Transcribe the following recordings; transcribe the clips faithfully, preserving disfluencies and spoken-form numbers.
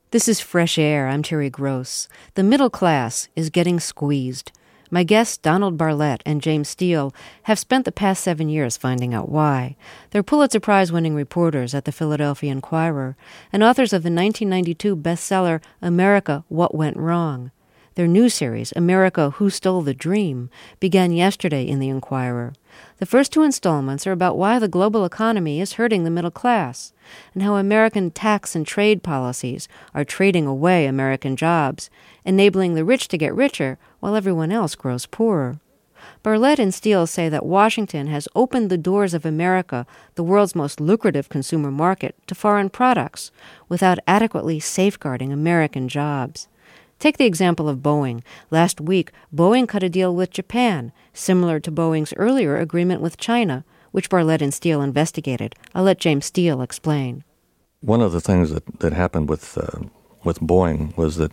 This is Fresh Air. I'm Terry Gross. The middle class is getting squeezed. My guests, Donald Barlett and James Steele, have spent the past seven years finding out why. They're Pulitzer Prize-winning reporters at the Philadelphia Inquirer and authors of the nineteen ninety-two bestseller America, What Went Wrong. Their new series, America, Who Stole the Dream, began yesterday in the Inquirer. The first two installments are about why the global economy is hurting the middle class and how American tax and trade policies are trading away American jobs, enabling the rich to get richer while everyone else grows poorer. Barlett and Steele say that Washington has opened the doors of America, the world's most lucrative consumer market, to foreign products without adequately safeguarding American jobs. Take the example of Boeing. Last week, Boeing cut a deal with Japan, similar to Boeing's earlier agreement with China, which Barlett and Steele investigated. I'll let James Steele explain. One of the things that, that happened with uh, with Boeing was that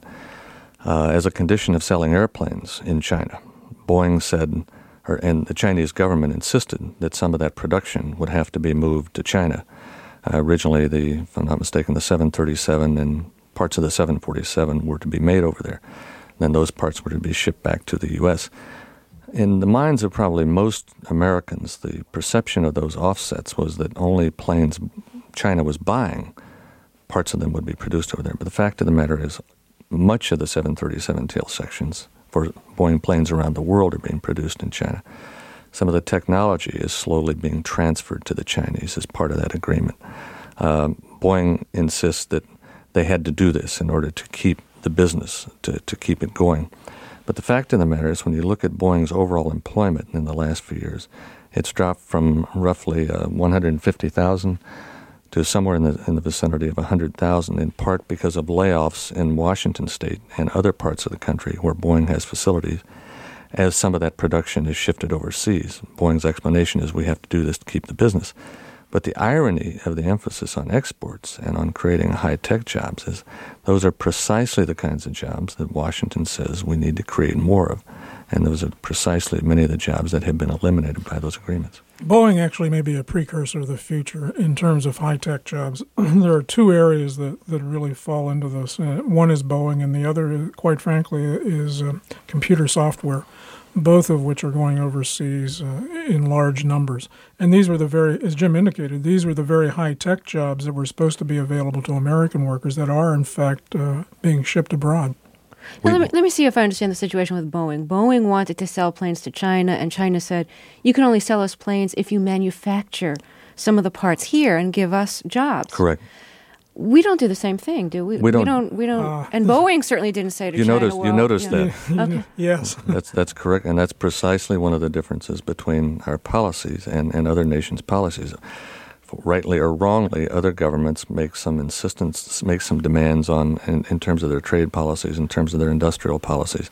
uh, as a condition of selling airplanes in China, Boeing said, or, and the Chinese government insisted that some of that production would have to be moved to China. Uh, originally, the, if I'm not mistaken, the seven thirty-seven and parts of the seven forty-seven were to be made over there. Then those parts were to be shipped back to the U S. In the minds of probably most Americans, the perception of those offsets was that only planes China was buying, parts of them would be produced over there. But the fact of the matter is much of the seven thirty-seven tail sections for Boeing planes around the world are being produced in China. Some of the technology is slowly being transferred to the Chinese as part of that agreement. Uh, Boeing insists that they had to do this in order to keep the business, to, to keep it going. But the fact of the matter is when you look at Boeing's overall employment in the last few years, it's dropped from roughly uh, one hundred fifty thousand to somewhere in the, in the vicinity of one hundred thousand, in part because of layoffs in Washington State and other parts of the country where Boeing has facilities, as some of that production is shifted overseas. Boeing's explanation is we have to do this to keep the business. But the irony of the emphasis on exports and on creating high-tech jobs is those are precisely the kinds of jobs that Washington says we need to create more of. And those are precisely many of the jobs that have been eliminated by those agreements. Boeing actually may be a precursor to the future in terms of high-tech jobs. There are two areas that, that really fall into this. Uh, one is Boeing, and the other, quite frankly, is uh, computer software, both of which are going overseas uh, in large numbers. And these were the very, as Jim indicated, these were the very high-tech jobs that were supposed to be available to American workers that are, in fact, uh, being shipped abroad. Now, let me, let me see if I understand the situation with Boeing. Boeing wanted to sell planes to China, and China said, you can only sell us planes if you manufacture some of the parts here and give us jobs. Correct. We don't do the same thing, do we? We don't. We don't. We don't Uh, and Boeing certainly didn't say to you China, notice, well, you notice you know, that. Okay. Yes. That's that's correct, and that's precisely one of the differences between our policies and, and other nations' policies. Rightly or wrongly, other governments make some insistence, make some demands on in, in terms of their trade policies, in terms of their industrial policies.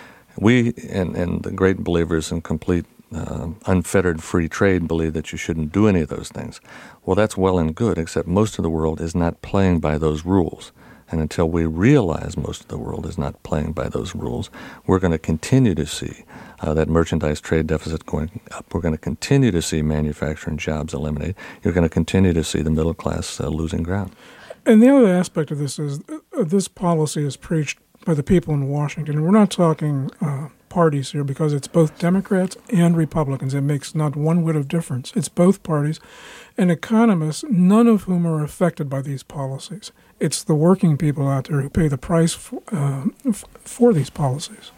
We and, and the great believers in complete uh, unfettered free trade believe that you shouldn't do any of those things. Well, that's well and good, except most of the world is not playing by those rules. And until we realize most of the world is not playing by those rules, we're going to continue to see uh, that merchandise trade deficit going up. We're going to continue to see manufacturing jobs eliminated. You're going to continue to see the middle class uh, losing ground. And the other aspect of this is uh, this policy is preached by the people in Washington. We're not talking uh, parties here because it's both Democrats and Republicans. It makes not one whit of difference. It's both parties and economists, none of whom are affected by these policies. It's the working people out there who pay the price for, uh, f- for these policies.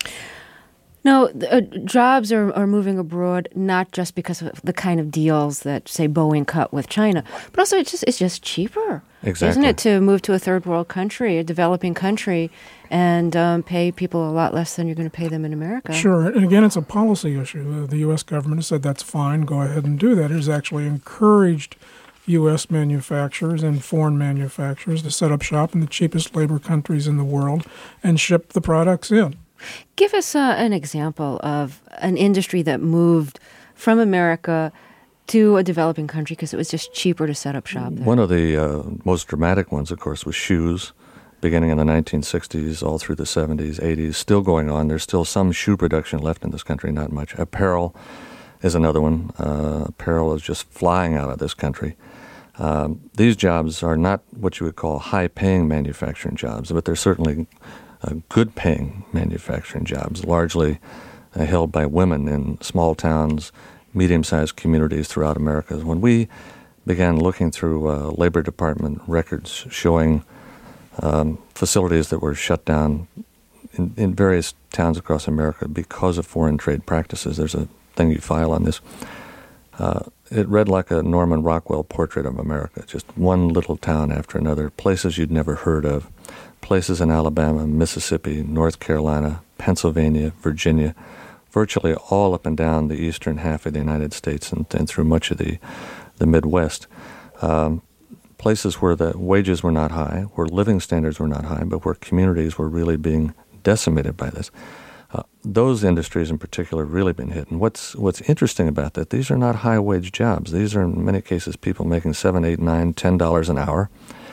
No, uh, jobs are, are moving abroad not just because of the kind of deals that, say, Boeing cut with China, but also it's just it's just cheaper, exactly. Isn't it, to move to a third world country, a developing country, and um, pay people a lot less than you're going to pay them in America? Sure, and again, it's a policy issue. Uh, the U S government has said that's fine, go ahead and do that. It has actually encouraged U S manufacturers and foreign manufacturers to set up shop in the cheapest labor countries in the world and ship the products in. Give us uh, an example of an industry that moved from America to a developing country because it was just cheaper to set up shop there. One of the uh, most dramatic ones, of course, was shoes, beginning in the nineteen sixties, all through the seventies, eighties, still going on. There's still some shoe production left in this country, not much. Apparel is another one. Uh, apparel is just flying out of this country. Um, these jobs are not what you would call high-paying manufacturing jobs, but they're certainly uh, good-paying manufacturing jobs, largely uh, held by women in small towns, medium-sized communities throughout America. When we began looking through uh, Labor Department records showing um, facilities that were shut down in, in various towns across America because of foreign trade practices, there's a thing you file on this. Uh, it read like a Norman Rockwell portrait of America, just one little town after another, places you'd never heard of, places in Alabama, Mississippi, North Carolina, Pennsylvania, Virginia, virtually all up and down the eastern half of the United States and, and through much of the, the Midwest. Um, places where the wages were not high, where living standards were not high, but where communities were really being decimated by this. Uh, those industries in particular have really been hit. And what's what's interesting about that, these are not high-wage jobs. These are, in many cases, people making seven, eight, nine, ten dollars an hour,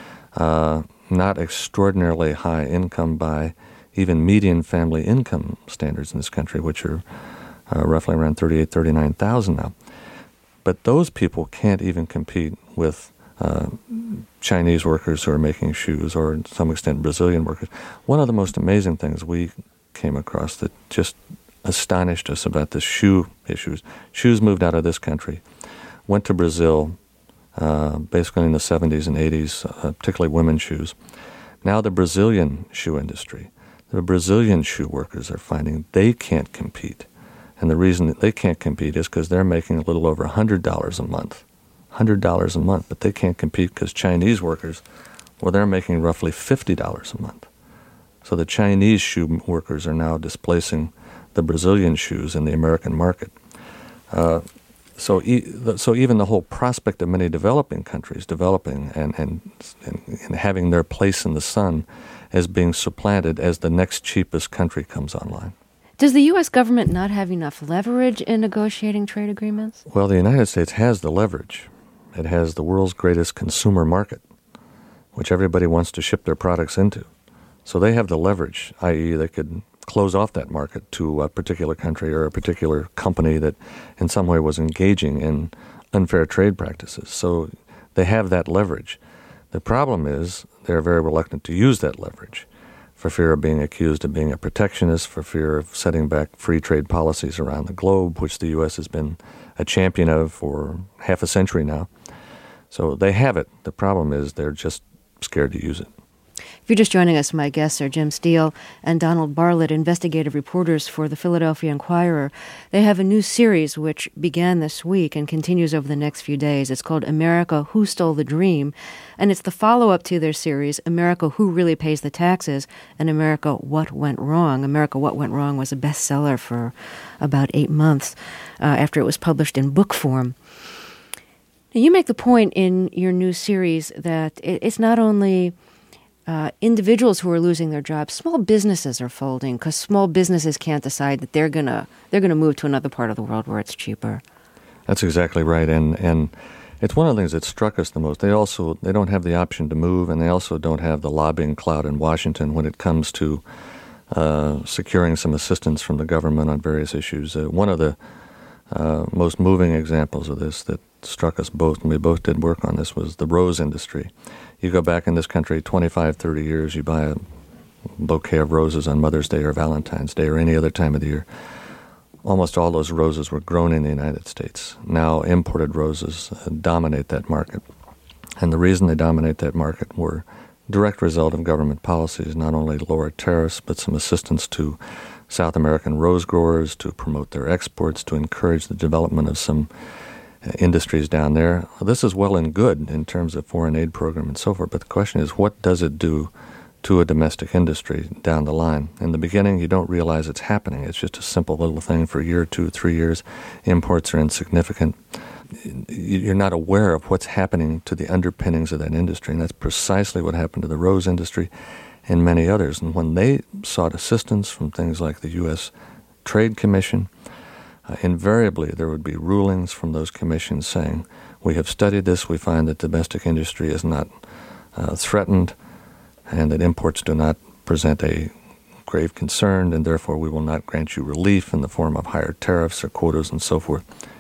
uh, not extraordinarily high income by even median family income standards in this country, which are uh, roughly around thirty-eight, thirty-nine thousand now. But those people can't even compete with uh, Chinese workers who are making shoes, or to some extent Brazilian workers. One of the most amazing things we came across that just astonished us about the shoe issues. Shoes moved out of this country, went to Brazil, uh, basically in the seventies and eighties, uh, particularly women's shoes. Now the Brazilian shoe industry, the Brazilian shoe workers are finding they can't compete. And the reason that they can't compete is because they're making a little over one hundred dollars a month. one hundred dollars a month, but they can't compete because Chinese workers, well, they're making roughly fifty dollars a month. So the Chinese shoe workers are now displacing the Brazilian shoes in the American market. Uh, so, e- so even the whole prospect of many developing countries developing and, and, and having their place in the sun is being supplanted as the next cheapest country comes online. Does the U S government not have enough leverage in negotiating trade agreements? Well, the United States has the leverage. It has the world's greatest consumer market, which everybody wants to ship their products into. So they have the leverage, that is they could close off that market to a particular country or a particular company that in some way was engaging in unfair trade practices. So they have that leverage. The problem is they're very reluctant to use that leverage for fear of being accused of being a protectionist, for fear of setting back free trade policies around the globe, which the U S has been a champion of for half a century now. So they have it. The problem is they're just scared to use it. If you're just joining us, my guests are Jim Steele and Donald Barlett, investigative reporters for the Philadelphia Inquirer. They have a new series which began this week and continues over the next few days. It's called America, Who Stole the Dream? And it's the follow-up to their series, America, Who Really Pays the Taxes? And America, What Went Wrong? America, What Went Wrong was a bestseller for about eight months uh, after it was published in book form. Now, you make the point in your new series that it's not only Uh, individuals who are losing their jobs, small businesses are folding because small businesses can't decide that they're gonna they're gonna move to another part of the world where it's cheaper. That's exactly right, and and it's one of the things that struck us the most. They also they don't have the option to move, and they also don't have the lobbying clout in Washington when it comes to uh, securing some assistance from the government on various issues. Uh, one of the uh, most moving examples of this that struck us both, and we both did work on this, was the rose industry. You go back in this country twenty-five, thirty years, you buy a bouquet of roses on Mother's Day or Valentine's Day or any other time of the year. Almost all those roses were grown in the United States. Now imported roses uh, dominate that market. And the reason they dominate that market were direct result of government policies, not only lower tariffs, but some assistance to South American rose growers to promote their exports, to encourage the development of some industries down there. This is well and good in terms of foreign aid program and so forth, but the question is, what does it do to a domestic industry down the line? In the beginning, you don't realize it's happening. It's just a simple little thing for a year, two, three years. Imports are insignificant. You're not aware of what's happening to the underpinnings of that industry, and that's precisely what happened to the rose industry and many others. And when they sought assistance from things like the U S Trade Commission, Uh, invariably, there would be rulings from those commissions saying, we have studied this, we find that domestic industry is not uh, threatened, and that imports do not present a grave concern, and therefore we will not grant you relief in the form of higher tariffs or quotas and so forth.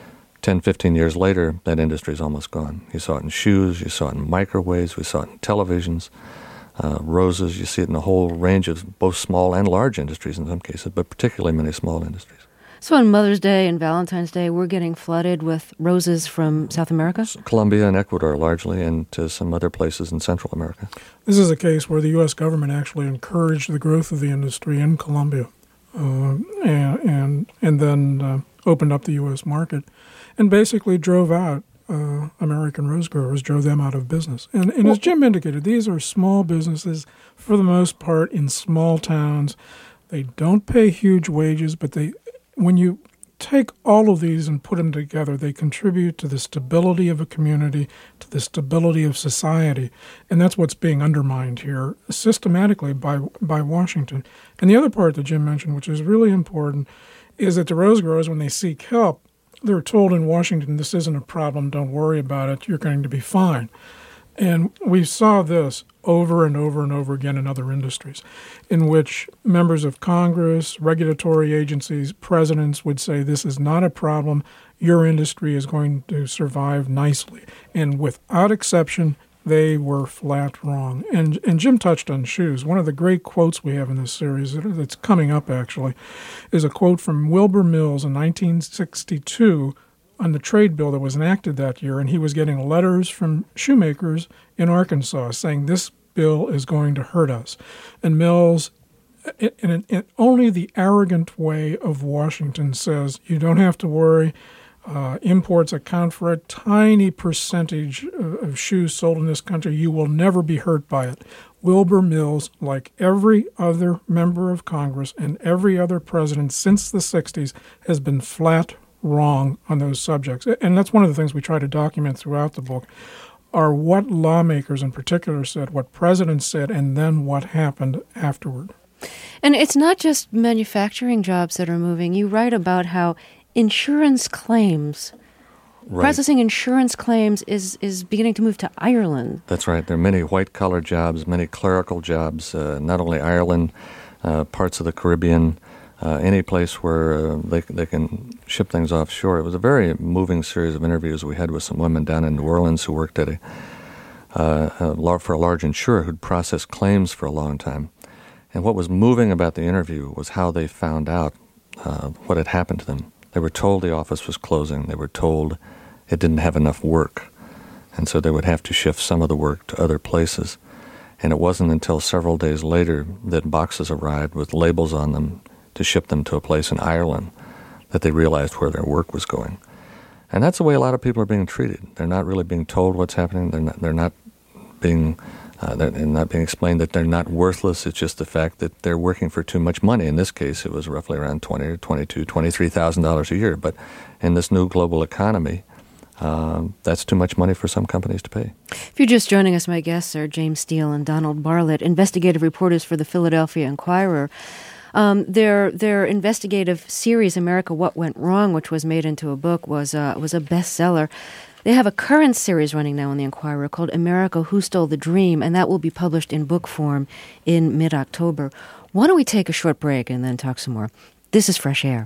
ten, fifteen years later, that industry is almost gone. You saw it in shoes, you saw it in microwaves, we saw it in televisions, uh, roses. You see it in a whole range of both small and large industries in some cases, but particularly many small industries. So on Mother's Day and Valentine's Day, we're getting flooded with roses from South America? Colombia and Ecuador largely, and to some other places in Central America. This is a case where the U S government actually encouraged the growth of the industry in Colombia uh, and, and, and then uh, opened up the U S market and basically drove out uh, American rose growers, drove them out of business. And, and as Jim indicated, these are small businesses for the most part in small towns. They don't pay huge wages, but they... When you take all of these and put them together, they contribute to the stability of a community, to the stability of society, and that's what's being undermined here systematically by by Washington. And the other part that Jim mentioned, which is really important, is that the rose growers, when they seek help, they're told in Washington, this isn't a problem, don't worry about it, you're going to be fine. And we saw this over and over and over again in other industries, in which members of Congress, regulatory agencies, presidents would say, this is not a problem, your industry is going to survive nicely. And without exception, they were flat wrong. And and Jim touched on shoes. One of the great quotes we have in this series that's coming up, actually, is a quote from Wilbur Mills in nineteen sixty-two, on the trade bill that was enacted that year, and he was getting letters from shoemakers in Arkansas saying this bill is going to hurt us. And Mills, in, in only the arrogant way of Washington, says, you don't have to worry. Uh, imports account for a tiny percentage of, of shoes sold in this country. You will never be hurt by it. Wilbur Mills, like every other member of Congress and every other president since the sixties, has been flat wrong on those subjects. And that's one of the things we try to document throughout the book, are what lawmakers in particular said, what presidents said, and then what happened afterward. And it's not just manufacturing jobs that are moving. You write about how insurance claims, right. processing insurance claims is, is beginning to move to Ireland. That's right. There are many white-collar jobs, many clerical jobs, uh, not only Ireland, uh, parts of the Caribbean, Uh, any place where uh, they they can ship things offshore. It was a very moving series of interviews we had with some women down in New Orleans who worked at a, uh, a for a large insurer who'd processed claims for a long time. And what was moving about the interview was how they found out uh, what had happened to them. They were told the office was closing. They were told it didn't have enough work, and so they would have to shift some of the work to other places. And it wasn't until several days later that boxes arrived with labels on them to ship them to a place in Ireland that they realized where their work was going. And that's the way a lot of people are being treated. They're not really being told what's happening. They're not, they're not being uh, they're not being explained that they're not worthless. It's just the fact that they're working for too much money. In this case, it was roughly around twenty or twenty-two, twenty-three thousand dollars a year. But in this new global economy, um, that's too much money for some companies to pay. If you're just joining us, my guests are James Steele and Donald Barlett, investigative reporters for the Philadelphia Inquirer. Um, their their investigative series, America, What Went Wrong, which was made into a book, was uh, was a bestseller. They have a current series running now in the Inquirer called America, Who Stole the Dream, and that will be published in book form in mid-October. Why don't we take a short break and then talk some more? This is Fresh Air.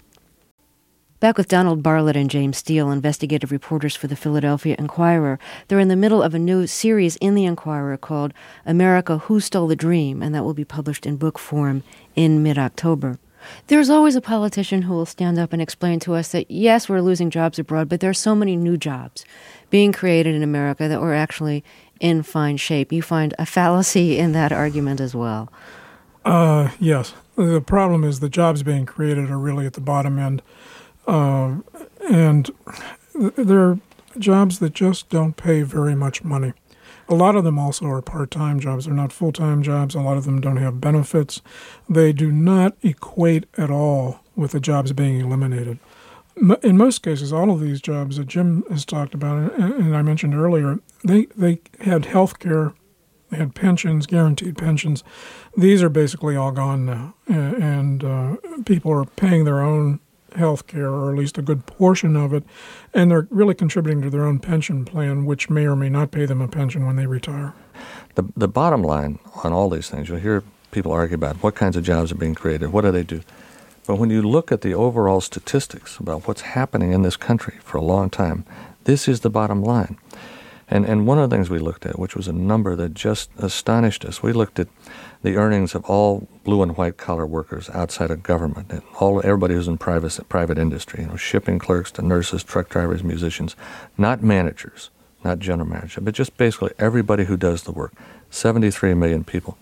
Back with Donald Barlett and James Steele, investigative reporters for the Philadelphia Inquirer. They're in the middle of a new series in the Inquirer called America, Who Stole the Dream, and that will be published in book form in mid-October. There's always a politician who will stand up and explain to us that, yes, we're losing jobs abroad, but there are so many new jobs being created in America that we're actually in fine shape. You find a fallacy in that argument as well. Uh, yes. The problem is the jobs being created are really at the bottom end. Uh, and they're jobs that just don't pay very much money. A lot of them also are part-time jobs. They're not full-time jobs. A lot of them don't have benefits. They do not equate at all with the jobs being eliminated. In most cases, all of these jobs that Jim has talked about, and I mentioned earlier, they, they had health care, they had pensions, guaranteed pensions. These are basically all gone now, and uh, people are paying their own health care, or at least a good portion of it, and they're really contributing to their own pension plan, which may or may not pay them a pension when they retire. The the bottom line on all these things, you'll hear people argue about what kinds of jobs are being created, what do they do? But when you look at the overall statistics about what's happening in this country for a long time, this is the bottom line. And and one of the things we looked at, which was a number that just astonished us, we looked at the earnings of all blue and white collar workers outside of government, and all everybody who's in private private industry, you know, shipping clerks to nurses, truck drivers, musicians, not managers, not general managers, but just basically everybody who does the work, seventy-three million people.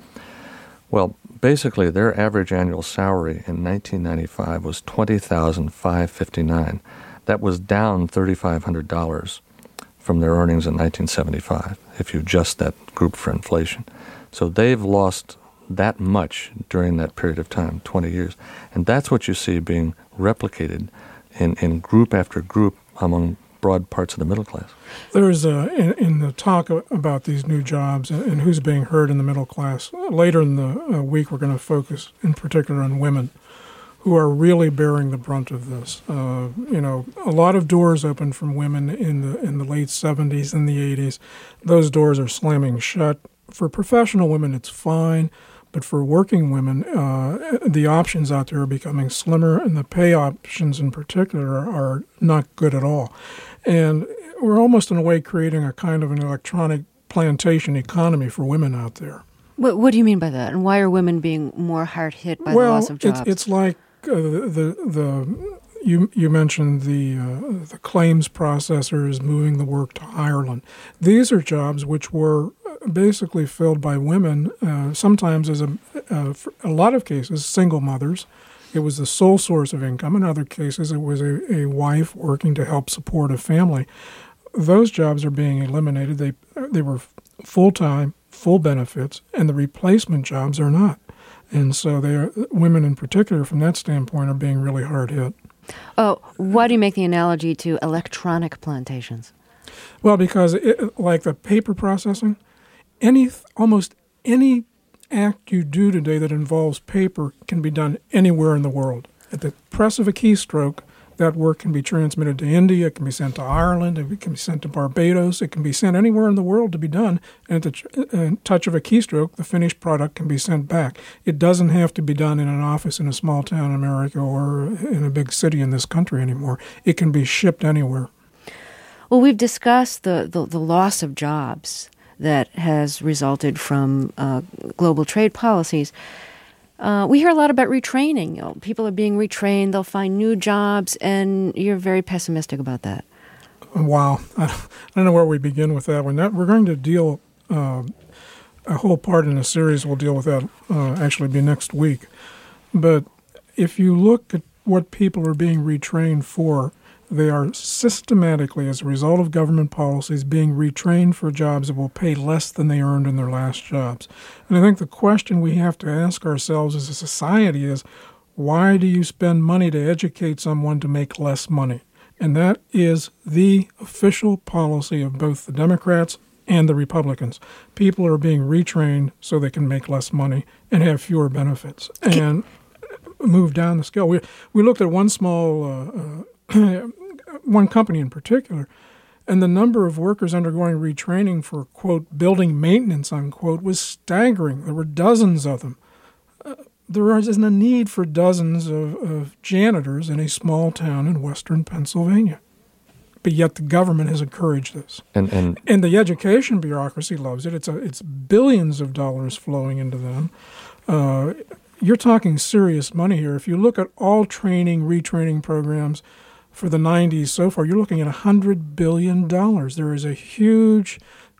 Well, basically their average annual salary in nineteen ninety-five was twenty thousand five hundred fifty-nine dollars. That was down three thousand five hundred dollars from their earnings in nineteen seventy-five, if you adjust that group for inflation. So they've lost that much during that period of time, twenty years. And that's what you see being replicated in, in group after group among broad parts of the middle class. There's, uh, in, in the talk about these new jobs and who's being heard in the middle class, later in the uh, week we're going to focus in particular on women who are really bearing the brunt of this. Uh, you know, a lot of doors opened from women in the in the late seventies and the eighties. Those doors are slamming shut. For professional women, it's fine, but for working women, uh, the options out there are becoming slimmer, and the pay options in particular are, are not good at all. And we're almost in a way creating a kind of an electronic plantation economy for women out there. What, what do you mean by that? And why are women being more hard hit by well, the loss of jobs? It's, it's like uh, the, the the you you mentioned the uh, the claims processors moving the work to Ireland. These are jobs which were basically filled by women, uh, sometimes as a, uh, for a lot of cases, single mothers. It was the sole source of income. In other cases, it was a, a wife working to help support a family. Those jobs are being eliminated. They they were full-time, full benefits, and the replacement jobs are not. And so they are, women in particular, from that standpoint, are being really hard hit. Oh, why do you make the analogy to electronic plantations? Well, because it, like the paper processing, any almost any act you do today that involves paper can be done anywhere in the world. At the press of a keystroke, that work can be transmitted to India, it can be sent to Ireland, it can be sent to Barbados, it can be sent anywhere in the world to be done, and at the uh, touch of a keystroke, the finished product can be sent back. It doesn't have to be done in an office in a small town in America or in a big city in this country anymore. It can be shipped anywhere. Well, we've discussed the, the, the loss of jobs that has resulted from uh, global trade policies. Uh, we hear a lot about retraining. You know, people are being retrained, they'll find new jobs, and you're very pessimistic about that. Wow. I don't know where we begin with that one. That, we're going to deal, uh, a whole part in the series will deal with that, uh, actually be next week. But if you look at what people are being retrained for, they are systematically, as a result of government policies, being retrained for jobs that will pay less than they earned in their last jobs. And I think the question we have to ask ourselves as a society is, why do you spend money to educate someone to make less money? And that is the official policy of both the Democrats and the Republicans. People are being retrained so they can make less money and have fewer benefits and move down the scale. We, we looked at one small uh, uh, one company in particular, and the number of workers undergoing retraining for, quote, building maintenance, unquote, was staggering. There were dozens of them. Uh, there isn't a need for dozens of, of janitors in a small town in western Pennsylvania. But yet the government has encouraged this. And and, and the education bureaucracy loves it. It's a, it's billions of dollars flowing into them. Uh, you're talking serious money here. If you look at all training, retraining programs for the nineties so far, you're looking at one hundred billion dollars. There is a huge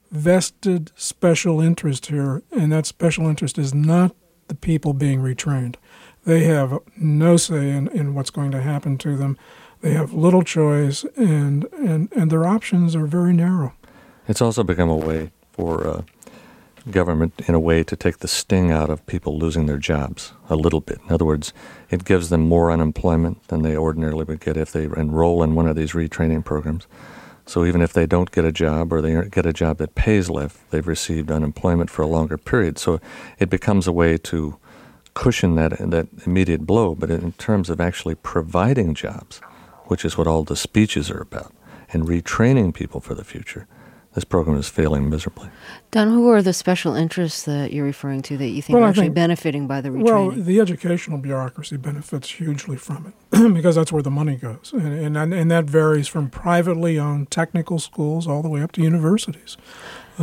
vested special interest here, and that special interest is not the people being retrained. They have no say in, in what's going to happen to them. They have little choice, and, and, and their options are very narrow. It's also become a way for uh, government, in a way, to take the sting out of people losing their jobs a little bit. In other words, it gives them more unemployment than they ordinarily would get if they enroll in one of these retraining programs. So even if they don't get a job, or they get a job that pays less, they've received unemployment for a longer period. So it becomes a way to cushion that that immediate blow. But in terms of actually providing jobs, which is what all the speeches are about, and retraining people for the future, this program is failing miserably. Don, who are the special interests that you're referring to that you think well, are actually think, benefiting by the retraining? Well, the educational bureaucracy benefits hugely from it because that's where the money goes. And, and, and that varies from privately owned technical schools all the way up to universities uh,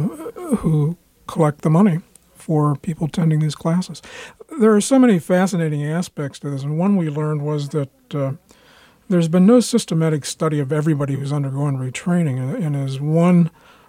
who collect the money for people attending these classes. There are so many fascinating aspects to this, and one we learned was that uh, there's been no systematic study of everybody who's undergoing retraining, and, and as one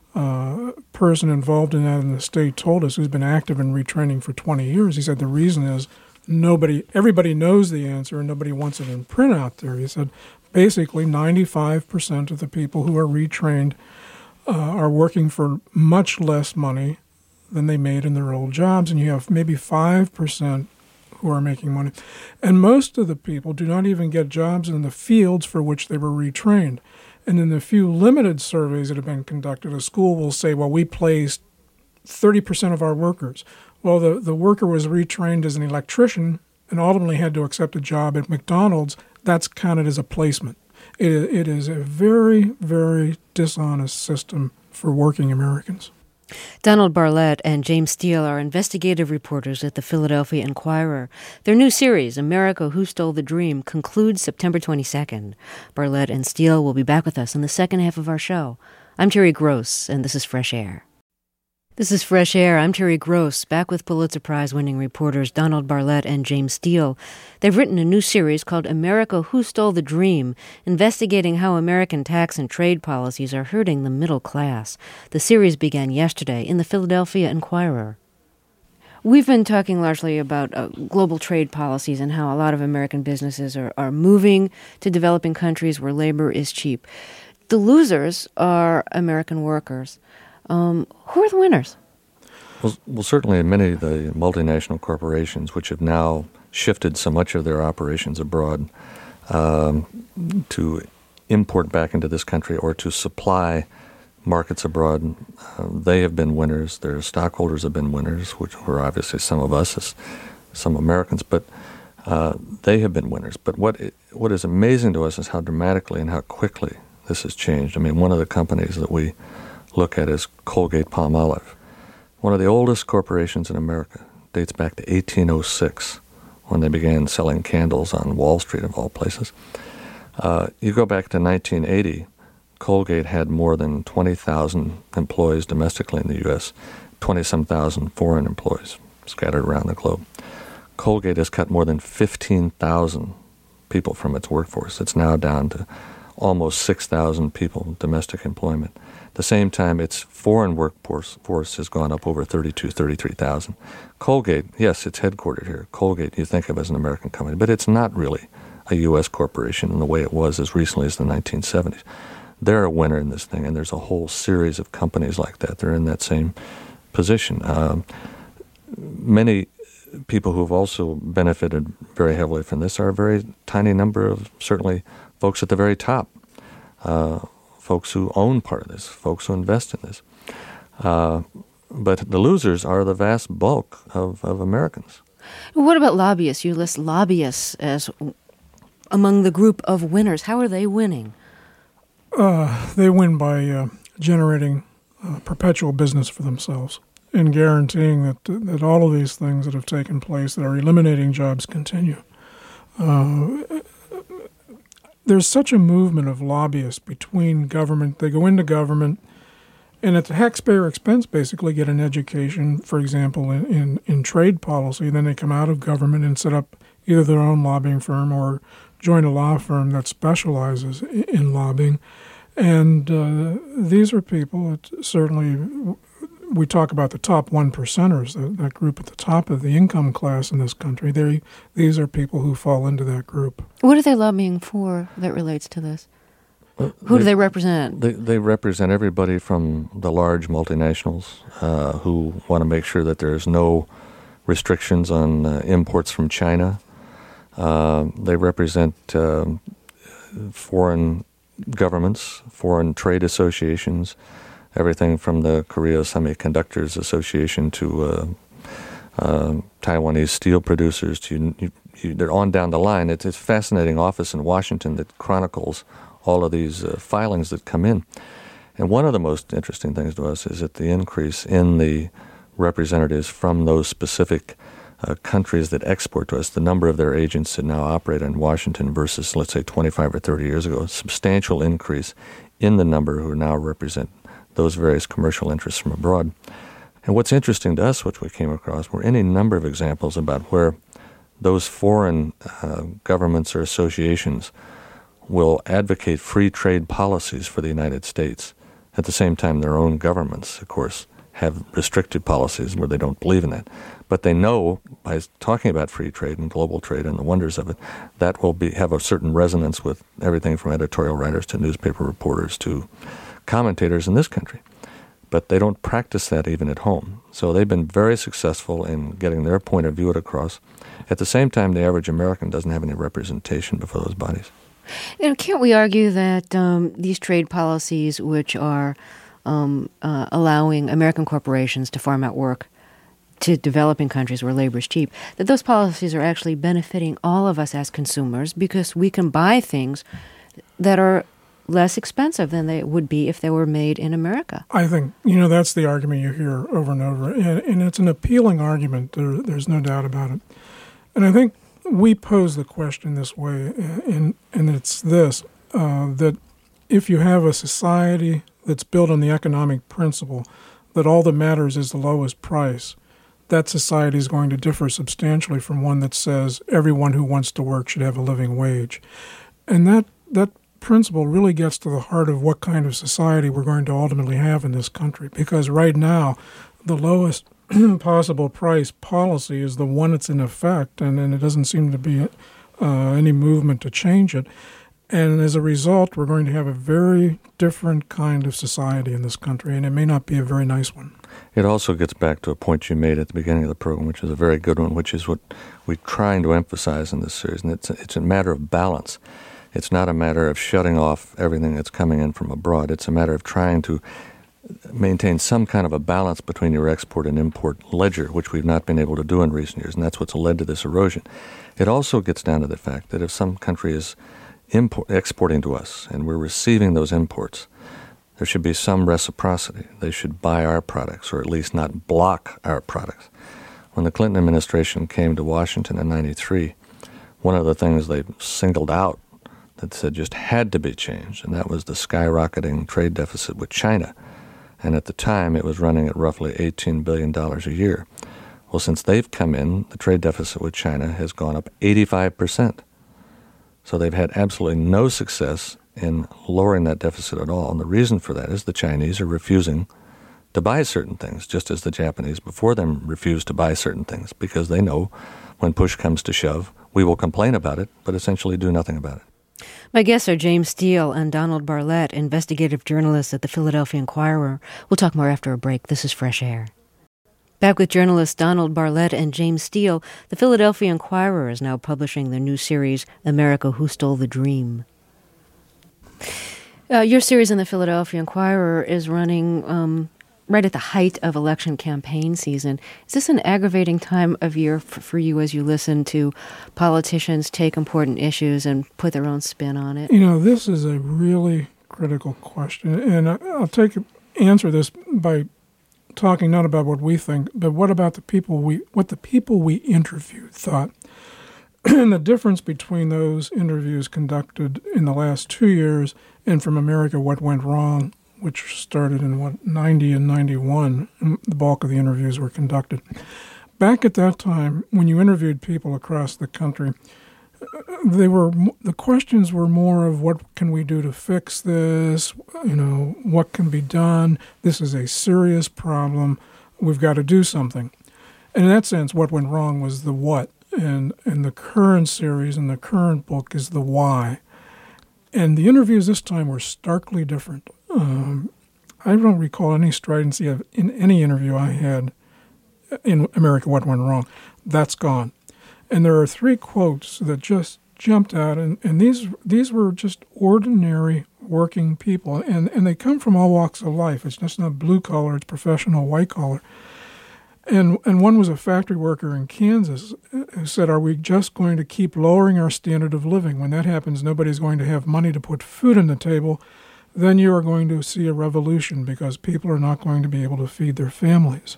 uh, person involved in that in the state told us, who's been active in retraining for twenty years, he said the reason is nobody, everybody knows the answer and nobody wants it in print out there. He said basically ninety-five percent of the people who are retrained uh, are working for much less money than they made in their old jobs, and you have maybe five percent who are making money. And most of the people do not even get jobs in the fields for which they were retrained. And in the few limited surveys that have been conducted, a school will say, well, we placed thirty percent of our workers. Well, the, the worker was retrained as an electrician and ultimately had to accept a job at McDonald's. That's counted as a placement. It, it is a very, very dishonest system for working Americans. Donald Barlett and James Steele are investigative reporters at the Philadelphia Inquirer. Their new series, America, Who Stole the Dream, concludes September twenty-second. Barlett and Steele will be back with us in the second half of our show. I'm Terry Gross, and this is Fresh Air. This is Fresh Air. I'm Terry Gross, back with Pulitzer Prize-winning reporters Donald Barlett and James Steele. They've written a new series called America, Who Stole the Dream, investigating how American tax and trade policies are hurting the middle class. The series began yesterday in the Philadelphia Inquirer. We've been talking largely about uh, global trade policies and how a lot of American businesses are, are moving to developing countries where labor is cheap. The losers are American workers. Um, who are the winners? Well, well, certainly many of the multinational corporations, which have now shifted so much of their operations abroad um, to import back into this country or to supply markets abroad, uh, they have been winners. Their stockholders have been winners, which were obviously some of us, as some Americans, but uh, they have been winners. But what it, what is amazing to us is how dramatically and how quickly this has changed. I mean, one of the companies that we look at is Colgate-Palmolive, one of the oldest corporations in America. Dates back to eighteen oh six, when they began selling candles on Wall Street, of all places. Uh, you go back to nineteen eighty, Colgate had more than twenty thousand employees domestically in the U S, twenty-some thousand foreign employees scattered around the globe. Colgate has cut more than fifteen thousand people from its workforce. It's now down to almost six thousand people, domestic employment. At the same time, its foreign workforce force has gone up over thirty-two, thirty-three thousand. Colgate, yes, it's headquartered here. Colgate, you think of as an American company, but it's not really a U S corporation in the way it was as recently as the nineteen seventies. They're a winner in this thing, and there's a whole series of companies like that. They're in that same position. Um, many people who have also benefited very heavily from this are a very tiny number of, certainly, folks at the very top. Uh, folks who own part of this, folks who invest in this. Uh, but the losers are the vast bulk of, of Americans. What about lobbyists? You list lobbyists as among the group of winners. How are they winning? Uh, they win by uh, generating uh, perpetual business for themselves and guaranteeing that that all of these things that have taken place that are eliminating jobs continue. Uh, There's such a movement of lobbyists between government. They go into government and at the taxpayer expense basically get an education, for example, in, in, in trade policy. Then they come out of government and set up either their own lobbying firm or join a law firm that specializes in lobbying. And uh, these are people that certainly, we talk about the top one percenters, that, that group at the top of the income class in this country. They, these are people who fall into that group. What are they lobbying for that relates to this? Well, Who they, do they represent? They, they represent everybody from the large multinationals uh, who want to make sure that there's no restrictions on uh, imports from China. Uh, they represent uh, foreign governments, foreign trade associations, everything from the Korea Semiconductors Association to uh, uh, Taiwanese steel producers. To you, you, they're on down the line. It's, it's a fascinating office in Washington that chronicles all of these uh, filings that come in. And one of the most interesting things to us is that the increase in the representatives from those specific uh, countries that export to us, the number of their agents that now operate in Washington versus, let's say, twenty-five or thirty years ago, a substantial increase in the number who now represent those various commercial interests from abroad. And what's interesting to us, which we came across, were any number of examples about where those foreign uh, governments or associations will advocate free trade policies for the United States. At the same time, their own governments, of course, have restricted policies where they don't believe in that. But they know, by talking about free trade and global trade and the wonders of it, that will be have a certain resonance with everything from editorial writers to newspaper reporters to commentators in this country. But they don't practice that even at home. So they've been very successful in getting their point of view across. At the same time, the average American doesn't have any representation before those bodies. You know, can't we argue that um, these trade policies, which are um, uh, allowing American corporations to farm out work to developing countries where labor is cheap, that those policies are actually benefiting all of us as consumers because we can buy things that are less expensive than they would be if they were made in America? I think, you know, that's the argument you hear over and over, and, and it's an appealing argument. There, there's no doubt about it. And I think we pose the question this way, and, and it's this, uh, that if you have a society that's built on the economic principle that all that matters is the lowest price, that society is going to differ substantially from one that says everyone who wants to work should have a living wage. And that that principle really gets to the heart of what kind of society we're going to ultimately have in this country, because right now the lowest possible price policy is the one that's in effect, and, and it doesn't seem to be uh, any movement to change it. And as a result, we're going to have a very different kind of society in this country, and it may not be a very nice one. It also gets back to a point you made at the beginning of the program, which is a very good one, which is what we're trying to emphasize in this series, and it's, it's a matter of balance. It's not a matter of shutting off everything that's coming in from abroad. It's a matter of trying to maintain some kind of a balance between your export and import ledger, which we've not been able to do in recent years, and that's what's led to this erosion. It also gets down to the fact that if some country is import, exporting to us and we're receiving those imports, there should be some reciprocity. They should buy our products, or at least not block our products. When the Clinton administration came to Washington in ninety-three, one of the things they singled out that said just had to be changed, and that was the skyrocketing trade deficit with China. And at the time, it was running at roughly eighteen billion dollars a year. Well, since they've come in, the trade deficit with China has gone up eighty-five percent. So they've had absolutely no success in lowering that deficit at all. And the reason for that is the Chinese are refusing to buy certain things, just as the Japanese before them refused to buy certain things, because they know when push comes to shove, we will complain about it, but essentially do nothing about it. My guests are James Steele and Donald Barlett, investigative journalists at the Philadelphia Inquirer. We'll talk more after a break. This is Fresh Air. Back with journalists Donald Barlett and James Steele, the Philadelphia Inquirer is now publishing their new series, America, Who Stole the Dream? Uh, your series in the Philadelphia Inquirer is running um, right at the height of election campaign season. Is this an aggravating time of year for, for you as you listen to politicians take important issues and put their own spin on it? You know, this is a really critical question, and I, I'll take answer this by talking not about what we think, but what about the people we what the people we interviewed thought. And the difference between those interviews conducted in the last two years and from America, What Went Wrong, which started in, what, ninety and ninety-one, and the bulk of the interviews were conducted. Back at that time, when you interviewed people across the country, they were the questions were more of what can we do to fix this, you know, what can be done, this is a serious problem, we've got to do something. And in that sense, what went wrong was the what. And, and the current series and the current book is the why. And the interviews this time were starkly different. Um, I don't recall any stridency of, in any interview I had in America, What Went Wrong. That's gone. And there are three quotes that just jumped out, and, and these these were just ordinary working people, and, and they come from all walks of life. It's just not blue collar, it's professional white collar. And and one was a factory worker in Kansas who said, are we just going to keep lowering our standard of living? When that happens, nobody's going to have money to put food on the table. then you are going to see a revolution because people are not going to be able to feed their families.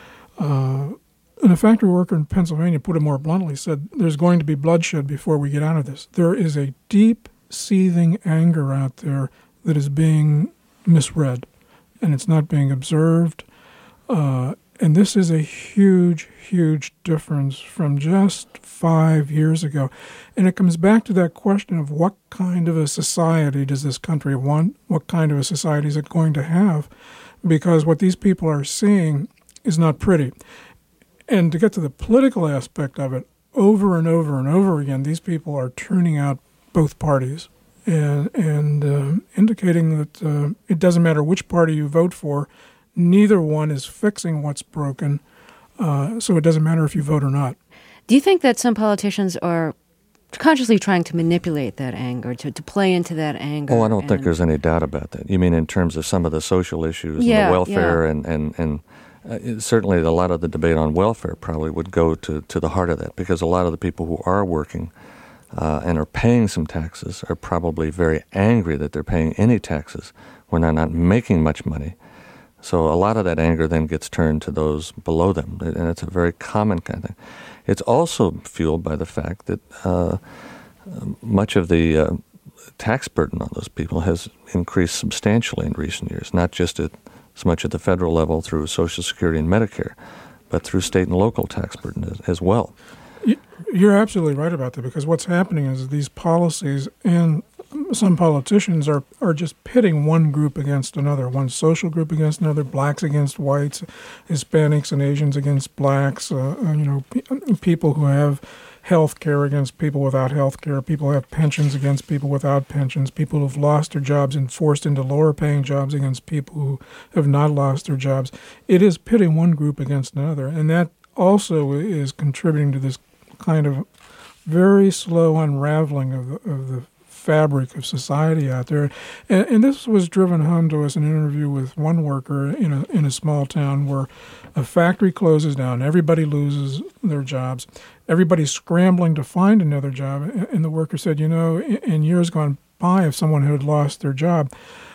Uh, and a factory worker in Pennsylvania, put it more bluntly, said there's going to be bloodshed before we get out of this. There is a deep, seething anger out there that is being misread, and it's not being observed. Uh, and this is a huge, huge difference from just five years ago. And it comes back to that question of what kind of a society does this country want? What kind of a society is it going to have? Because what these people are seeing is not pretty. And to get to the political aspect of it, over and over and over again, these people are turning out both parties and, and uh, indicating that uh, it doesn't matter which party you vote for, neither one is fixing what's broken, uh, so it doesn't matter if you vote or not. Do you think that some politicians are consciously trying to manipulate that anger, to, to play into that anger? Oh, I don't and... think there's any doubt about that. You mean in terms of some of the social issues yeah, and the welfare yeah. and, and, and uh, certainly a lot of the debate on welfare probably would go to, to the heart of that, because a lot of the people who are working uh, and are paying some taxes are probably very angry that they're paying any taxes when they're not making much money. So a lot of that anger then gets turned to those below them, and it's a very common kind of thing. It's also fueled by the fact that uh, much of the uh, tax burden on those people has increased substantially in recent years, not just at so much at the federal level through Social Security and Medicare, but through state and local tax burden as, as well. You're absolutely right about that, because what's happening is these policies and some politicians are, are just pitting one group against another, one social group against another, blacks against whites, Hispanics and Asians against blacks, uh, you know, pe- people who have health care against people without health care, people who have pensions against people without pensions, people who have lost their jobs and forced into lower paying jobs against people who have not lost their jobs. It is pitting one group against another, and that also is contributing to this kind of very slow unraveling of the, of the fabric of society out there. And, and this was driven home to us in an interview with one worker in a in a small town where a factory closes down, everybody loses their jobs, everybody's scrambling to find another job. And the worker said, you know, in, in years gone by, if someone had lost their job,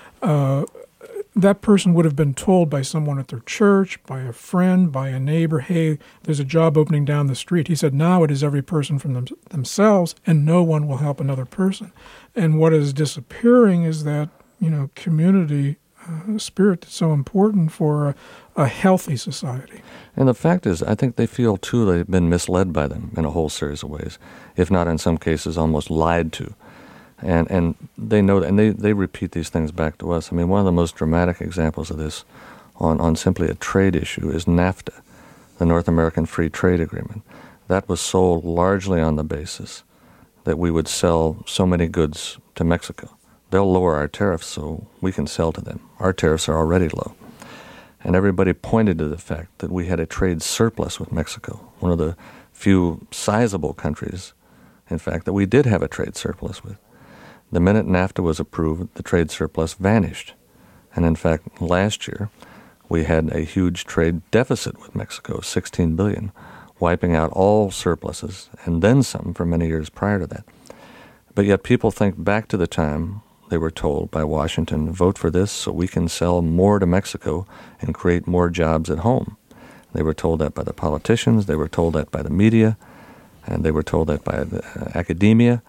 uh, that person would have been told by someone at their church, by a friend, by a neighbor, hey, there's a job opening down the street. He said, now it is every person from them, themselves, and no one will help another person. And what is disappearing is that, you know, community uh, spirit that's so important for a, a healthy society. And the fact is, I think they feel, too, they've been misled by them in a whole series of ways, if not in some cases almost lied to. And and they know, and they, they repeat these things back to us. I mean, one of the most dramatic examples of this on, on simply a trade issue is NAFTA, the North American Free Trade Agreement. That was sold largely on the basis that we would sell so many goods to Mexico. They'll lower our tariffs so we can sell to them. Our tariffs are already low. And everybody pointed to the fact that we had a trade surplus with Mexico, one of the few sizable countries, in fact, that we did have a trade surplus with. The minute NAFTA was approved, the trade surplus vanished. And in fact, last year, we had a huge trade deficit with Mexico, sixteen billion dollars, wiping out all surpluses, and then some for many years prior to that. But yet people think back to the time they were told by Washington, vote for this so we can sell more to Mexico and create more jobs at home. They were told that by the politicians, they were told that by the media, and they were told that by the, uh, academia.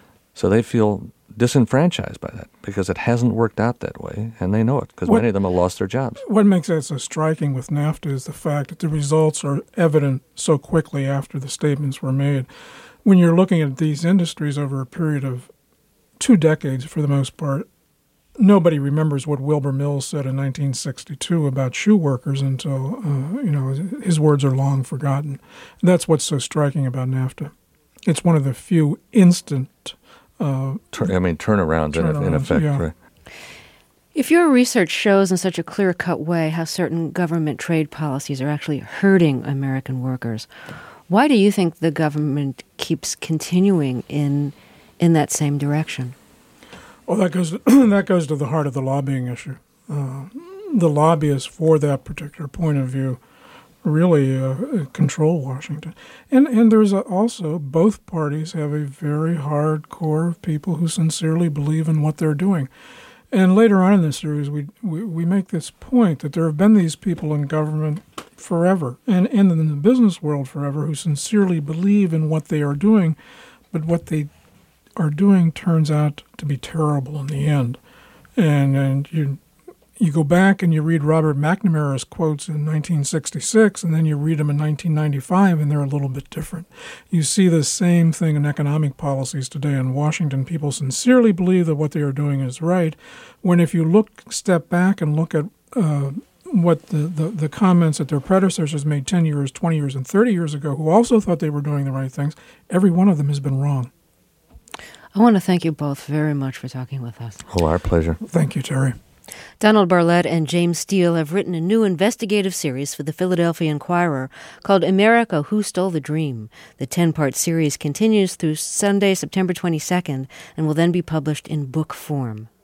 So they feel disenfranchised by that because it hasn't worked out that way, and they know it because many of them have lost their jobs. What makes that so striking with NAFTA is the fact that the results are evident so quickly after the statements were made. When you're looking at these industries over a period of two decades, for the most part, nobody remembers what Wilbur Mills said in nineteen sixty-two about shoe workers until, uh, you know, his words are long forgotten. That's what's so striking about NAFTA. It's one of the few instant Uh, Tur- I mean, turnarounds, turnarounds in, in effect. Yeah. Right? If your research shows in such a clear-cut way how certain government trade policies are actually hurting American workers, why do you think the government keeps continuing in in that same direction? Well, that goes to, that goes to the heart of the lobbying issue. Uh, the lobbyists for that particular point of view really uh, control Washington. And and there's a, also, both parties have a very hard core of people who sincerely believe in what they're doing. And later on in the series, we, we, we make this point that there have been these people in government forever and, and in the business world forever who sincerely believe in what they are doing, but what they are doing turns out to be terrible in the end. And and you you go back and you read Robert McNamara's quotes in nineteen sixty-six, and then you read them in nineteen ninety-five, and they're a little bit different. You see the same thing in economic policies today in Washington. People sincerely believe that what they are doing is right, when if you look, step back and look at uh, what the, the, the comments that their predecessors made ten years, twenty years, and thirty years ago, who also thought they were doing the right things, every one of them has been wrong. I want to thank you both very much for talking with us. Oh, our pleasure. Thank you, Terry. Donald Barlett and James Steele have written a new investigative series for the Philadelphia Inquirer called America, Who Stole the Dream? The ten-part series continues through Sunday, September twenty-second, and will then be published in book form.